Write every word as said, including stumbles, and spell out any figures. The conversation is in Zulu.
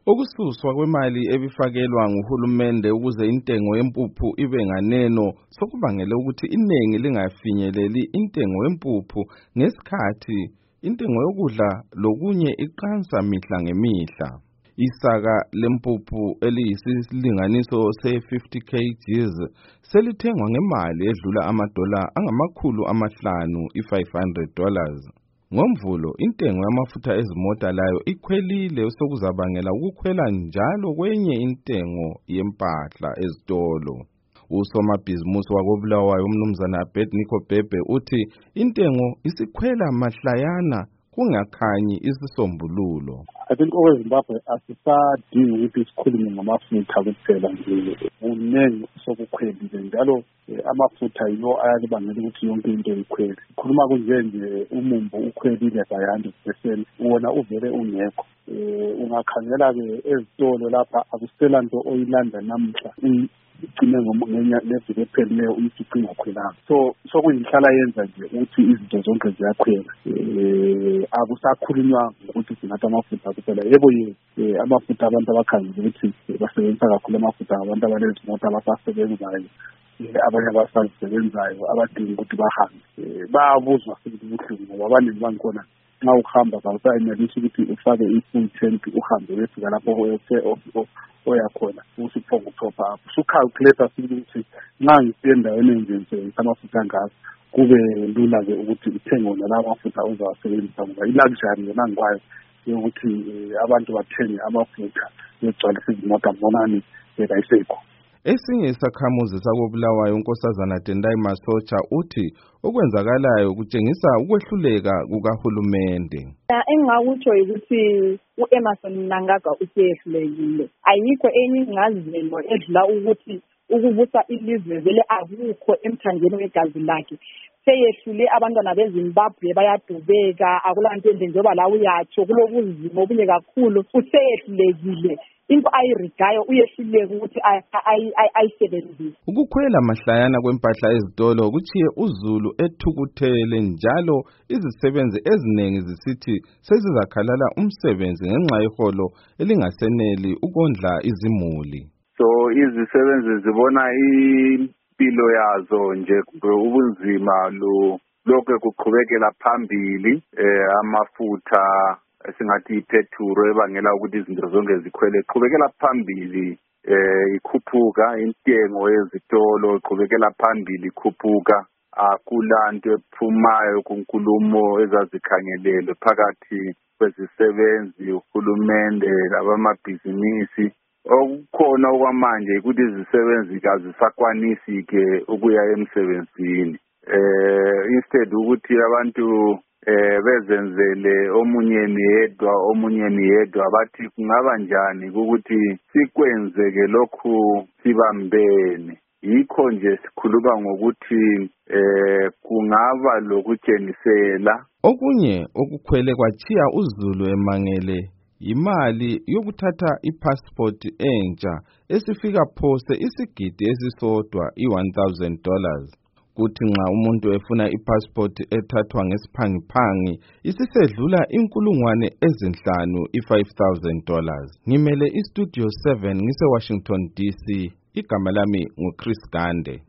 Ukususwa kwemali ebifakelwa nguhulumende ukuze intengo yempuphu ibe nganeno sokubangela ukuthi iningi lingafinyeleli intengo yempuphu ngesikhathi intengo yokudla lokunye iqansa mihla ngemihla. Isaka lempuphu eliyisilinganiso se-fifty kilograms selithengwa ngemali edlula amadola angamakhulu amahlanu i-five hundred dollars. Ngomvulo intengo yamafutha ezimota layo ikhwelile sokuzabangela ukukhwela njalo kwenye intengo yempahla ezitolo. Usomabhizimusi wakobulawayo umnumzana Abednego Bhebhe uthi intengo isikhwela mahlayana kungakhanyi isisombululo. I think oweZimbabwe asisadingi ukuthi sikhulume ngamafutha kuphela nje, unengi sokukhwelile njalo amafutha yiwo ayakubangela ukuthi yonke into ikhwele. Khuluma kunje nje umumbu ukhwelile by one hundred percent, wona uvele ungekho. Ungakhangela ke ezitolo lapha akusela nto oyilanda namhla igcine ngeviki ephelileyo umsiqi ngakhwelanga. So sokuyinhlala yenza nje ukuthi izinto zonke ziyakhwela. Akusakhulunywa ukuthi sinatha amafutha kuphela. Yebo ye amafutha abantu abakhangela ukuthi basebenzisa kakhulu amafutha abantu abanezimoto abasasebenzayo, abanye abasasebenzayo abadinga ukuthi bahambe bayabuzwa futhi ubuhlungu ngoba abaningi bangikhona nxa ukuhamba kawusayenelisi ukuthi ufake i-full tank uhambe uyefika lapho oyakhona usiphongo top up. Usukhalculate ukuthi nxa ngisiya endaweni enjensebenzisa amafutha angaka kube lula-ke ukuthi uthenge wona lawo mafutha ozawasebenzisa ngoba i-luxury yona ngikwayo yokuthi abantu bathenge amafutha yogcwalisa izimota mbonani ayisekho. Esinye isakhamuzi sakobulawayo unkosazana Tendai Masocha uthi okwenzakalayo kutshengisa ukwehluleka kukahulumende. Engingakutsho ukuthi u-Emmerson Mnangagwa usehlulekile. Ayikho enye ingazelo edlula ukuthi ukubusa ilizwe vele akukho emthanjeni wegazi lakhe. Seyehlule abantwana beZimbabwe bayadubeka, akulanto nje njengoba la uyatsho kulobuzima obunye kakhulu. Useyehlulekile. Into ayirigayo uyehluleka ukuthi ayisebenzise. Ukukhwela mahlayana kwempahla ezitolo kuchiye uZulu ethukuthele njalo izisebenzi eziningi zisithi sezizakhalala umsebenzi ngenxa yeholo elingaseneli ukondla izimuli. So izisebenzi zibona impilo yazo nje ubunzima lo lokho kuqhubekela phambili amafutha esingathi ipetrol ebangela ukuthi izinto zonke zikhwele iqhubekela phambili ikhuphuka, intengo yezitolo iqhubekela phambili ikhuphuka. Akulanto ephumayo kunkulumo ezazikhangelelwe phakathi kwezisebenzi, uhulumende labamabhizinisi. Okukhona okwamanje ukuthi izisebenzi kazisakwanisi-ke ukuya emsebenzini. Instead ukuthi abantu eh bezenzele omunye niyedwa omunye niyedwa bathi kungaba njani ukuthi sikwenzeke lokhu sibambene. Yikho nje sikhuluma ngokuthi eh kungaba lokutshenisela. Okunye okukhwele kwachiya uZulu emangele imali yokuthatha ipassport entsha esifika phose isigidi esisodwa i-one thousand dollars. Kuthi nxa umuntu efuna ipassport ethathwa ngesiphangiphangi isisedlula inkulungwane ezinhlanu i-five thousand dollars. Ngimele istudio seven ngise Washington D C. Igama lami nguChris Gande.